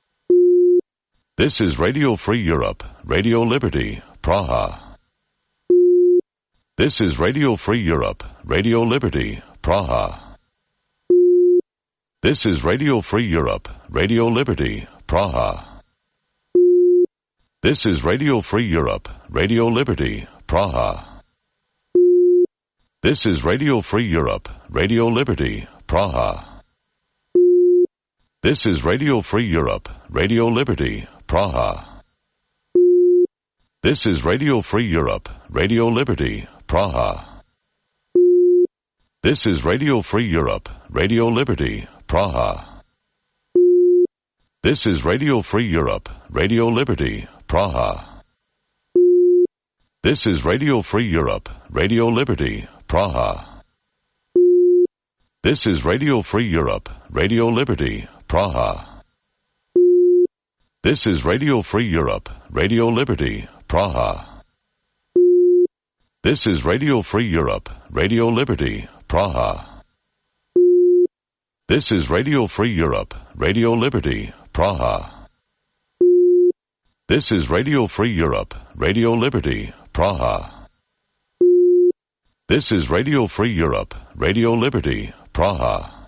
This is Radio Free Europe, Radio Liberty, Praha. This is Radio Free Europe, Radio Liberty, Praha. This is Radio Free Europe, Radio Liberty, Praha. This is Radio Free Europe, Radio Liberty, Praha. This is Radio Free Europe, Radio Liberty, Praha. This is Radio Free Europe, Radio Liberty, Praha. This is Radio Free Europe, Radio Liberty, Praha. This is Radio Free Europe, Radio Liberty, Praha. This is Radio Free Europe, Radio Liberty, Praha. This is Radio Free Europe, Radio Liberty, Praha. This is Radio Free Europe, Radio Liberty, Praha. This is Radio Free Europe, Radio Liberty, Praha. This is Radio Free Europe, Radio Liberty, Praha. This is Radio Free Europe, Radio Liberty, Praha. This is Radio Free Europe, Radio Liberty, Praha. This is Radio Free Europe, Radio Liberty, Praha.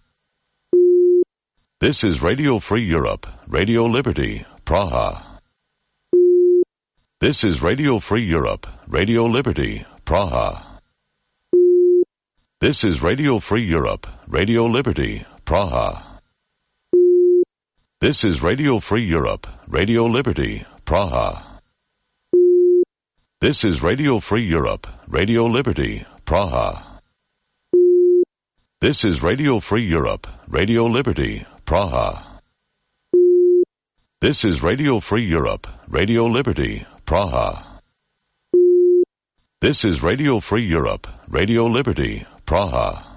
This is Radio Free Europe, Radio Liberty, Praha. This is Radio Free Europe, Radio Liberty, Praha. This is Radio Free Europe, Radio Liberty, Praha. This is Radio Free Europe, Radio Liberty, Praha. This is Radio Free Europe, Radio Liberty, Praha. This is Radio Free Europe, Radio Liberty, Praha. This is Radio Free Europe, Radio Liberty, Praha. This is Radio Free Europe, Radio Liberty, Praha.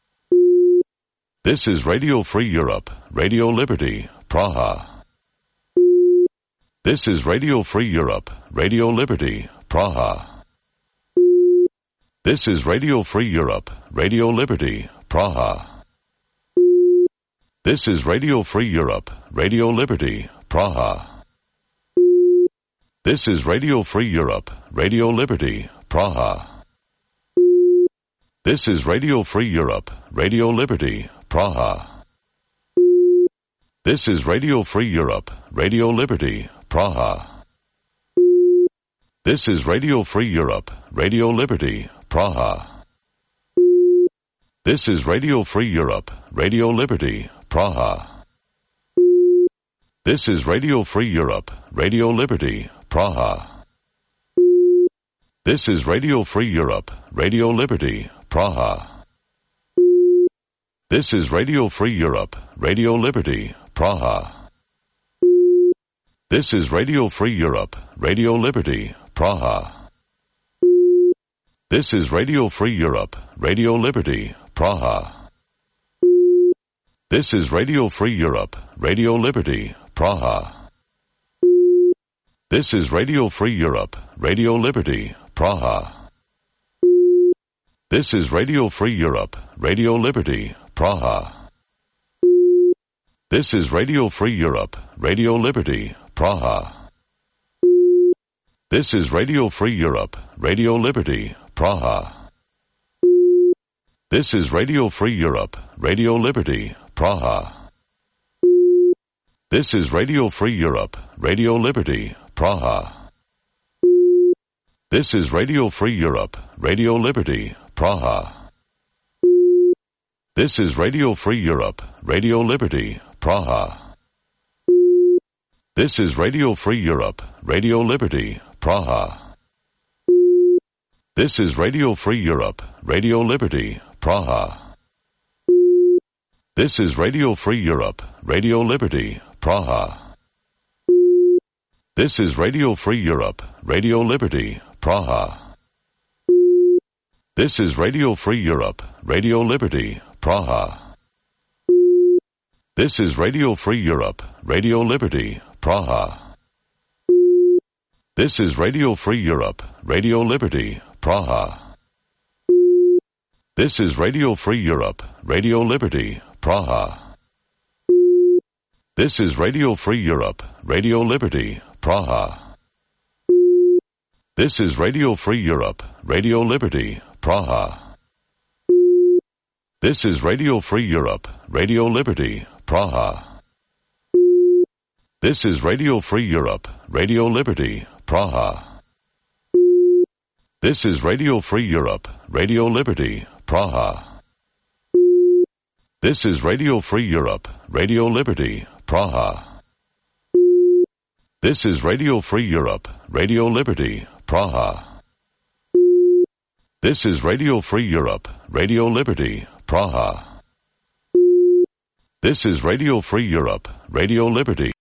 This is Radio Free Europe, Radio Liberty, Praha. This is Radio Free Europe, Radio Liberty, Praha. This is Radio Free Europe, Radio Liberty, Praha. This is Radio Free Europe, Radio Liberty, Praha. This is Radio Free Europe, Radio Liberty, Praha. This is Radio Free Europe, Radio Liberty, Praha. This is Radio Free Europe, Radio Liberty, Praha. This is Radio Free Europe, Radio Liberty, Praha. This is Radio Free Europe, Radio Liberty, Praha. This is Radio Free Europe, Radio Liberty, Praha. This is Radio Free Europe, Radio Liberty, Praha. This is Radio Free Europe, Radio Liberty, Praha. This is Radio Free Europe, Radio Liberty, Praha. This is Radio Free Europe, Radio Liberty, Praha. This is Radio Free Europe, Radio Liberty, Praha. This is Radio Free Europe, Radio Liberty, Praha. This is Radio Free Europe, Radio Liberty, Praha. This is Radio Free Europe, Radio Liberty, Praha. This is Radio Free Europe, Radio Liberty, Praha. This is Radio Free Europe, Radio Liberty, Praha. This is Radio Free Europe, Radio Liberty, Praha. This is Radio Free Europe, Radio Liberty, Praha. This is Radio Free Europe, Radio Liberty, Praha. This is Radio Free Europe, Radio Liberty, Praha. This is Radio Free Europe, Radio Liberty, Praha. This is Radio Free Europe, Radio Liberty, Praha. This is Radio Free Europe, Radio Liberty, Praha. This is Radio Free Europe, Radio Liberty, Praha. This is Radio Free Europe, Radio Liberty, Praha. This is Radio Free Europe, Radio Liberty, Praha. This is Radio Free Europe, Radio Liberty, Praha. This is Radio Free Europe, Radio Liberty, Praha. This is Radio Free Europe, Radio Liberty, Praha. This is Radio Free Europe, Radio Liberty, Praha. This is Radio Free Europe, Radio Liberty, Praha. This is Radio Free Europe, Radio Liberty, Praha. This is Radio Free Europe, Radio Liberty, Praha. This is Radio Free Europe, Radio Liberty, Praha. This is Radio Free Europe, Radio Liberty, Praha. This is Radio Free Europe, Radio Liberty.